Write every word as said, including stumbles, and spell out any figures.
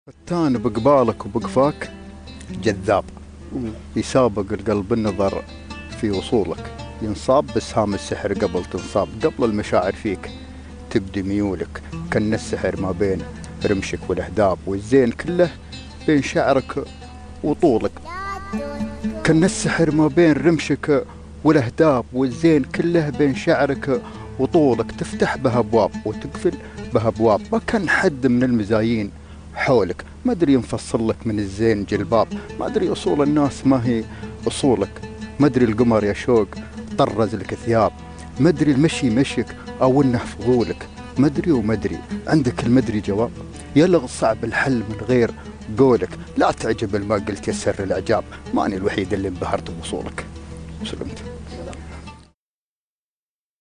فتان بقبالك وبقفاك جذاب. يسابق القلب النظر في وصولك، ينصاب بسهام السحر قبل تنصاب، قبل المشاعر فيك تبدي ميولك، كان السحر ما بين رمشك والاهداب، والزين كله بين شعرك وطولك. كان السحر ما بين رمشك والاهداب، والزين كله بين شعرك وطولك، تفتح بها ابواب وتقفل بها ابواب، ما كان حد من المزايين حولك، ما ادري ينفصل لك من الزين جلباب، ما ادري اصول الناس ما هي اصولك، ما ادري القمر يا شوق طرز لك ثياب، ما ادري المشي مشيك او انه فضولك، ما ادري وما ادري عندك المدري جواب، يلغ صعب الحل من غير قولك، لا تعجب ما قلت يسر الاعجاب، ماني الوحيد اللي انبهرت بوصولك. سلمت.